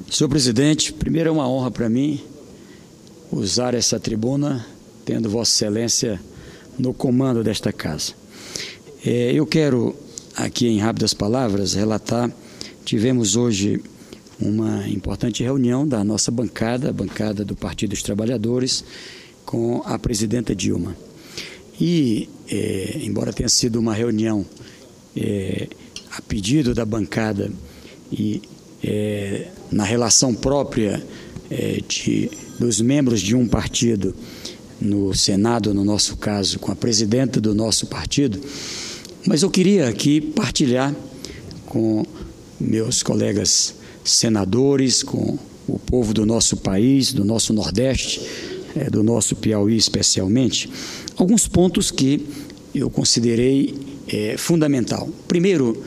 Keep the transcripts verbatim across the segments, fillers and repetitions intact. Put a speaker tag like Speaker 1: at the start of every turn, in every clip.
Speaker 1: Senhor presidente, primeiro é uma honra para mim usar essa tribuna, tendo Vossa Excelência no comando desta casa. É, eu quero, aqui em rápidas palavras, relatar, tivemos hoje uma importante reunião da nossa bancada, a bancada do Partido dos Trabalhadores, com a presidenta Dilma. E, é, embora tenha sido uma reunião é, a pedido da bancada e é, na relação própria é, de, dos membros de um partido no Senado, no nosso caso, com a presidenta do nosso partido, mas eu queria aqui partilhar com meus colegas senadores, com o povo do nosso país, do nosso Nordeste, é, do nosso Piauí especialmente, alguns pontos que eu considerei é, fundamental. Primeiro,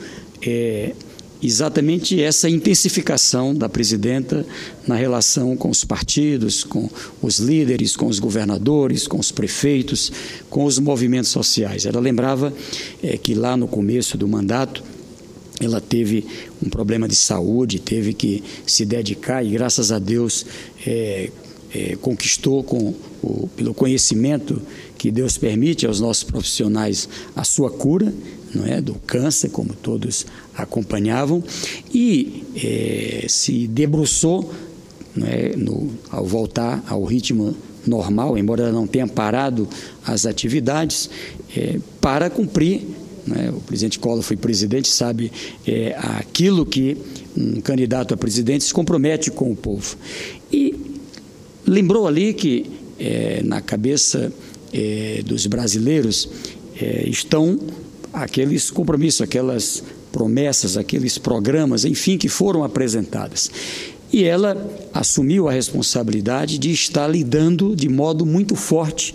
Speaker 1: é, exatamente essa intensificação da presidenta na relação com os partidos, com os líderes, com os governadores, com os prefeitos, com os movimentos sociais. Ela lembrava é, que lá no começo do mandato ela teve um problema de saúde, teve que se dedicar e, graças a Deus, é, é, conquistou com o, pelo conhecimento que Deus permite aos nossos profissionais a sua cura, não é, do câncer, como todos acompanhavam, e é, se debruçou, não é, no, ao voltar ao ritmo normal, embora ela não tenha parado as atividades, é, para cumprir, não é, o presidente Collor foi presidente, sabe é, aquilo que um candidato a presidente se compromete com o povo. E lembrou ali que é, na cabeça é, dos brasileiros é, estão aqueles compromissos, aquelas promessas, aqueles programas, enfim, que foram apresentadas. E ela assumiu a responsabilidade de estar lidando de modo muito forte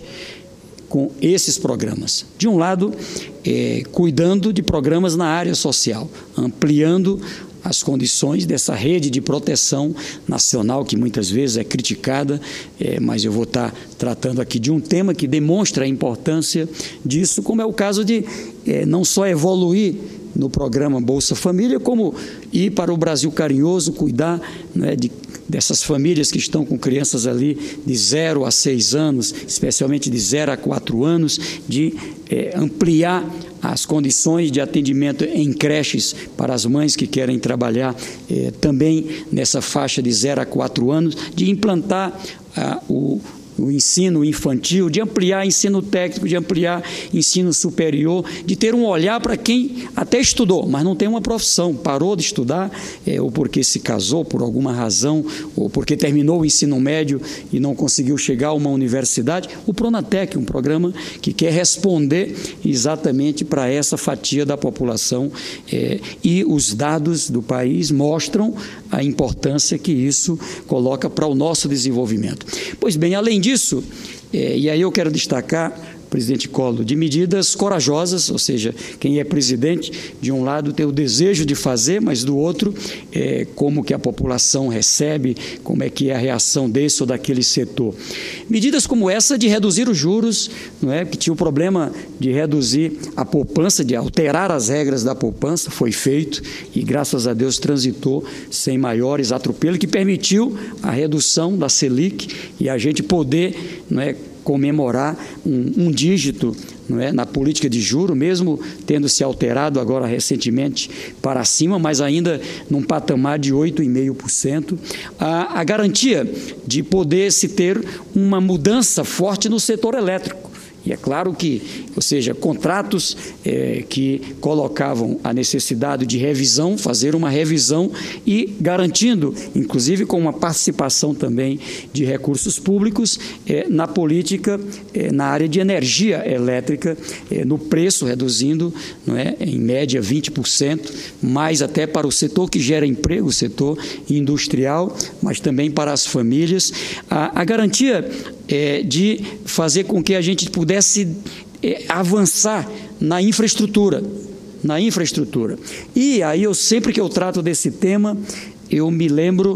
Speaker 1: com esses programas. De um lado, é, cuidando de programas na área social, ampliando as condições dessa rede de proteção nacional, que muitas vezes é criticada, é, mas eu vou estar tratando aqui de um tema que demonstra a importância disso, como é o caso de é, não só evoluir no programa Bolsa Família, como ir para o Brasil Carinhoso, cuidar, né, de, dessas famílias que estão com crianças ali de zero a seis anos, especialmente de zero a quatro anos, de é, ampliar as condições de atendimento em creches para as mães que querem trabalhar eh, também nessa faixa de zero a quatro anos, de implantar ah, o, o ensino infantil, de ampliar ensino técnico, de ampliar ensino superior, de ter um olhar para quem até estudou, mas não tem uma profissão, parou de estudar, eh, ou porque se casou por alguma razão, ou porque terminou o ensino médio e não conseguiu chegar a uma universidade. O Pronatec, um programa que quer responder exatamente para essa fatia da população, eh, e os dados do país mostram a importância que isso coloca para o nosso desenvolvimento. Pois bem, além disso, eh, e aí eu quero destacar, presidente Collor, de medidas corajosas, ou seja, quem é presidente, de um lado tem o desejo de fazer, mas do outro, é, como que a população recebe, como é que é a reação desse ou daquele setor. Medidas como essa de reduzir os juros, não é, que tinha o problema de reduzir a poupança, de alterar as regras da poupança, foi feito e, graças a Deus, transitou sem maiores atropelos, que permitiu a redução da Selic e a gente poder, não é, comemorar um, um dígito, não é, na política de juro, mesmo tendo se alterado agora recentemente para cima, mas ainda num patamar de oito vírgula cinco por cento. A, a garantia de poder se ter uma mudança forte no setor elétrico. E é claro que, ou seja, contratos é, que colocavam a necessidade de revisão, fazer uma revisão e garantindo, inclusive com uma participação também de recursos públicos é, na política, é, na área de energia elétrica, é, no preço, reduzindo, não é, em média vinte por cento, mais até para o setor que gera emprego, o setor industrial, mas também para as famílias. A, a garantia é, de fazer com que a gente pudesse é, avançar na infraestrutura, na infraestrutura. E aí eu, sempre que eu trato desse tema, eu me lembro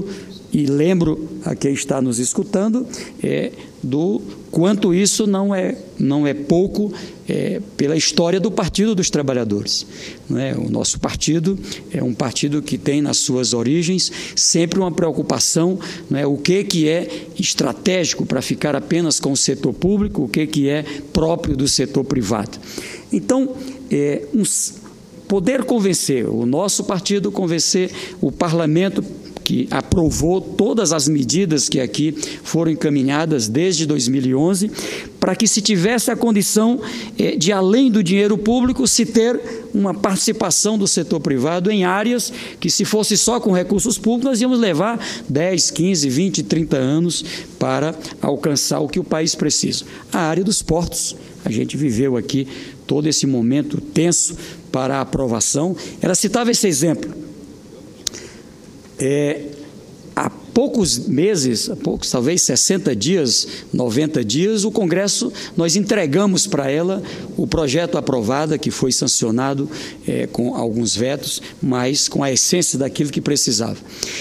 Speaker 1: e lembro a quem está nos escutando é, do quanto isso não é, não é pouco é, pela história do Partido dos Trabalhadores. Não é? O nosso partido é um partido que tem nas suas origens sempre uma preocupação, não é? O que, que é estratégico para ficar apenas com o setor público, o que, que é próprio do setor privado. Então, é, um, poder convencer, o nosso partido convencer o parlamento que aprovou todas as medidas que aqui foram encaminhadas desde dois mil e onze, para que se tivesse a condição eh, de, além do dinheiro público, se ter uma participação do setor privado em áreas que, se fosse só com recursos públicos, nós íamos levar dez, quinze, vinte, trinta anos para alcançar o que o país precisa. A área dos portos, a gente viveu aqui todo esse momento tenso para a aprovação. Ela citava esse exemplo. É, há poucos meses, há poucos, talvez sessenta dias, noventa dias, o Congresso, nós entregamos para ela o projeto aprovado, que foi sancionado é, com alguns vetos, mas com a essência daquilo que precisava.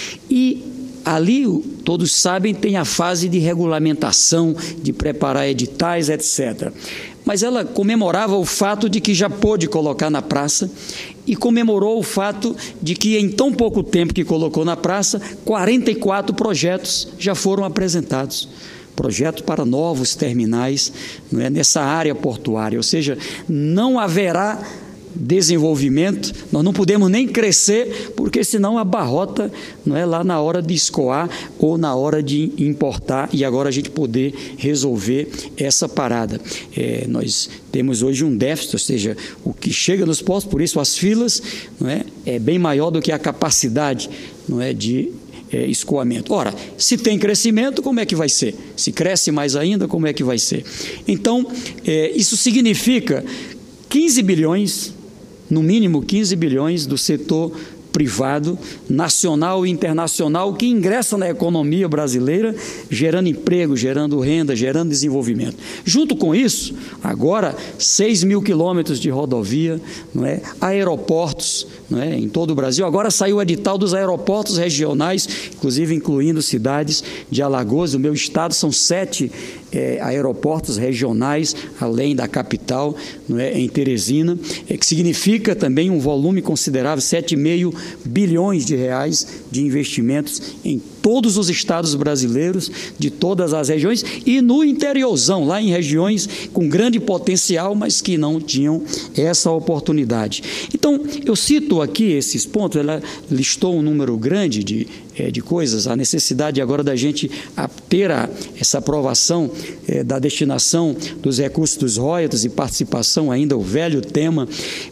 Speaker 1: E ali, todos sabem, tem a fase de regulamentação, de preparar editais, etcétera. Mas ela comemorava o fato de que já pôde colocar na praça e comemorou o fato de que, em tão pouco tempo que colocou na praça, quarenta e quatro projetos já foram apresentados. Projetos para novos terminais, não é, nessa área portuária, ou seja, não haverá desenvolvimento, nós não podemos nem crescer, porque senão abarrota, não é, lá na hora de escoar ou na hora de importar, e agora a gente poder resolver essa parada. É, nós temos hoje um déficit, ou seja, o que chega nos postos, por isso as filas, não é, é bem maior do que a capacidade, não é, de é, escoamento. Ora, se tem crescimento, como é que vai ser? Se cresce mais ainda, como é que vai ser? Então, é, isso significa quinze bilhões, no mínimo quinze bilhões do setor privado, nacional e internacional, que ingressa na economia brasileira, gerando emprego, gerando renda, gerando desenvolvimento. Junto com isso, agora, seis mil quilômetros de rodovia, não é? Aeroportos, não é? Em todo o Brasil. Agora saiu o edital dos aeroportos regionais, inclusive incluindo cidades de Alagoas, do meu estado, são sete É, aeroportos regionais, além da capital, não é, em Teresina, é, que significa também um volume considerável, sete vírgula cinco bilhões de reais de investimentos em todos os estados brasileiros, de todas as regiões, e no interiorzão, lá em regiões com grande potencial, mas que não tinham essa oportunidade. Então, eu cito aqui esses pontos, ela listou um número grande de, é, de coisas, a necessidade agora da gente ter a, essa aprovação é, da destinação dos recursos dos royalties e participação, ainda o velho tema,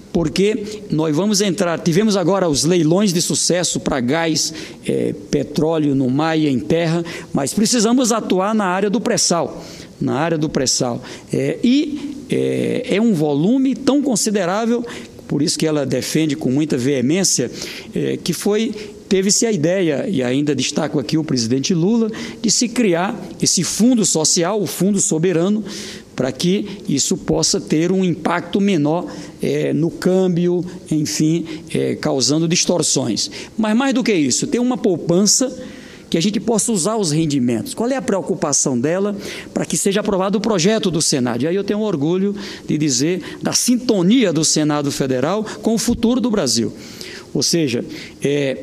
Speaker 1: porque nós vamos entrar, tivemos agora os leilões de sucesso para gás, é, petróleo no mar e em terra, mas precisamos atuar na área do pré-sal, na área do pré-sal. É, e é, é um volume tão considerável, por isso que ela defende com muita veemência, é, que foi... Teve-se a ideia, e ainda destaco aqui o presidente Lula, de se criar esse fundo social, o fundo soberano, para que isso possa ter um impacto menor é, no câmbio, enfim, é, causando distorções. Mas mais do que isso, tem uma poupança que a gente possa usar os rendimentos. Qual é a preocupação dela para que seja aprovado o projeto do Senado? E aí eu tenho orgulho de dizer da sintonia do Senado Federal com o futuro do Brasil. Ou seja, é,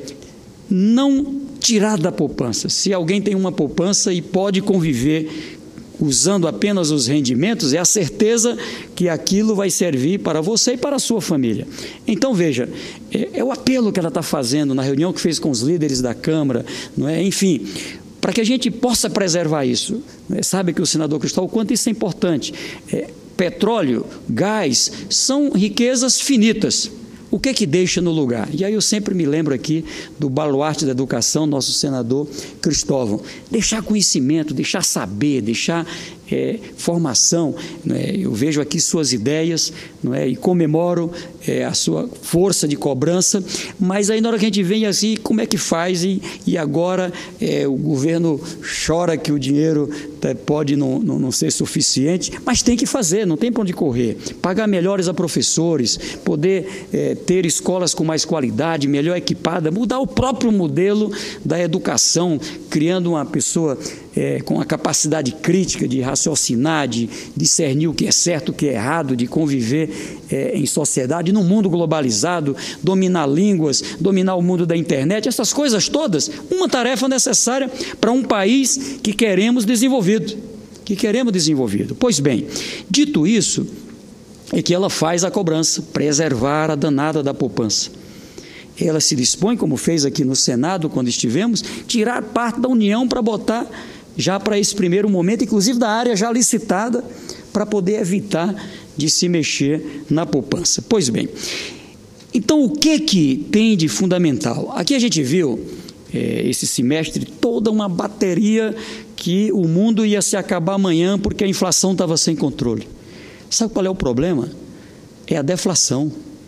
Speaker 1: não tirar da poupança. Se alguém tem uma poupança e pode conviver usando apenas os rendimentos, é a certeza que aquilo vai servir para você e para a sua família. Então, veja, é, é o apelo que ela está fazendo na reunião que fez com os líderes da Câmara, não é? Enfim, para que a gente possa preservar isso. Não é? Sabe que o senador Cristóvão, o quanto isso é importante. É, petróleo, gás, são riquezas finitas. O que é que deixa no lugar? E aí eu sempre me lembro aqui do baluarte da educação, nosso senador Cristóvão. Deixar conhecimento, deixar saber, deixar é, formação, não é? Eu vejo aqui suas ideias, não é? E comemoro é, a sua força de cobrança, mas aí na hora que a gente vem assim, como é que faz? E, e agora é, o governo chora que o dinheiro é, pode não, não, não ser suficiente, mas tem que fazer, não tem para onde correr. Pagar melhores a professores, poder é, ter escolas com mais qualidade, melhor equipada, mudar o próprio modelo da educação, criando uma pessoa é, com a capacidade crítica de raciocinar, de discernir o que é certo, o que é errado, de conviver é, em sociedade, num mundo globalizado, dominar línguas, dominar o mundo da internet, essas coisas todas, uma tarefa necessária para um país que queremos desenvolvido, que queremos desenvolvido. Pois bem, dito isso, é que ela faz a cobrança, preservar a danada da poupança. Ela se dispõe, como fez aqui no Senado, quando estivemos, tirar parte da União para botar já para esse primeiro momento, inclusive da área já licitada, para poder evitar de se mexer na poupança. Pois bem, então o que que tem de fundamental? Aqui a gente viu, é, esse semestre, toda uma bateria que o mundo ia se acabar amanhã porque a inflação estava sem controle. Sabe qual é o problema? É a deflação.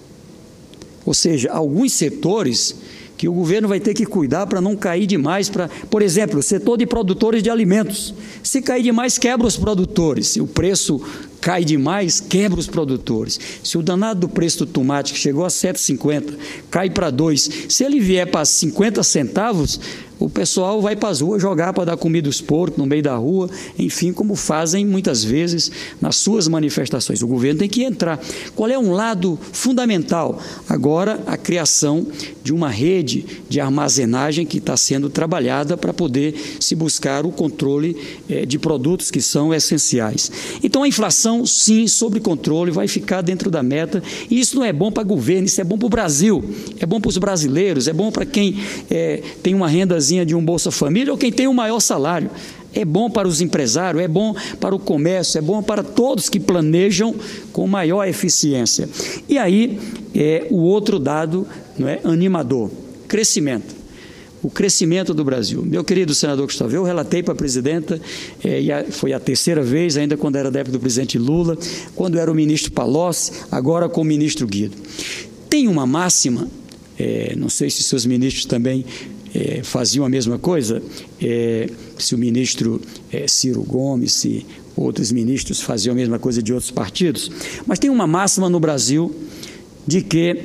Speaker 1: Ou seja, alguns setores que o governo vai ter que cuidar para não cair demais. Pra, por exemplo, o setor de produtores de alimentos. Se cair demais, quebra os produtores. Se o preço cai demais, quebra os produtores. Se o danado do preço do tomate, que chegou a sete reais e cinquenta centavos, cai para dois, se ele vier para cinquenta centavos, o pessoal vai para as ruas jogar para dar comida aos porcos no meio da rua, enfim, como fazem muitas vezes nas suas manifestações. O governo tem que entrar. Qual é um lado fundamental? Agora, a criação de uma rede de armazenagem que está sendo trabalhada para poder se buscar o controle eh, de produtos que são essenciais. Então, a inflação, sim, sob controle, vai ficar dentro da meta, e isso não é bom para o governo, isso é bom para o Brasil, é bom para os brasileiros, é bom para quem eh, tem uma renda de um Bolsa Família ou quem tem o maior salário. É bom para os empresários, é bom para o comércio, é bom para todos que planejam com maior eficiência. E aí, é o outro dado, não é, animador, crescimento. O crescimento do Brasil. Meu querido senador Gustavo, eu relatei para a presidenta, é, e a, foi a terceira vez, ainda quando era da época do presidente Lula, quando era o ministro Palocci, agora com o ministro Guido. Tem uma máxima, é, não sei se seus ministros também É, faziam a mesma coisa, é, se o ministro é, Ciro Gomes, se outros ministros faziam a mesma coisa de outros partidos, mas tem uma máxima no Brasil de que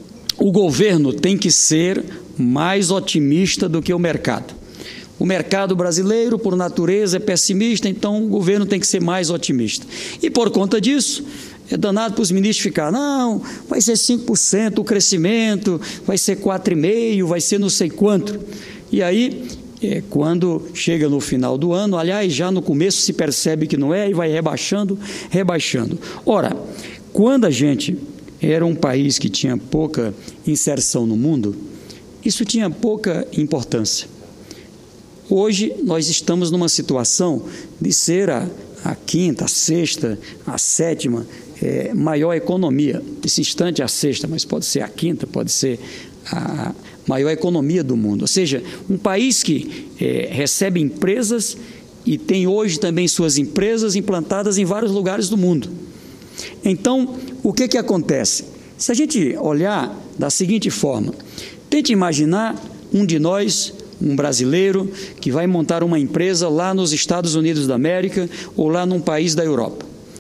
Speaker 1: o governo tem que ser mais otimista do que o mercado. O mercado brasileiro, por natureza, é pessimista, então o governo tem que ser mais otimista. E por conta disso, é danado para os ministros ficar, não, vai ser cinco por cento o crescimento, vai ser quatro vírgula cinco por cento, vai ser não sei quanto. E aí, é, quando chega no final do ano, aliás, já no começo se percebe que não é e vai rebaixando, rebaixando. Ora, quando a gente era um país que tinha pouca inserção no mundo, isso tinha pouca importância. Hoje, nós estamos numa situação de ser a, a quinta, a sexta, a sétima, É, maior economia, esse instante é a sexta, mas pode ser a quinta, pode ser a maior economia do mundo. Ou seja, um país que é, recebe empresas e tem hoje também suas empresas implantadas em vários lugares do mundo. Então, o que que acontece? Se a gente olhar da seguinte forma, tente imaginar um de nós, um brasileiro, que vai montar uma empresa lá nos Estados Unidos da América ou lá num país da Europa.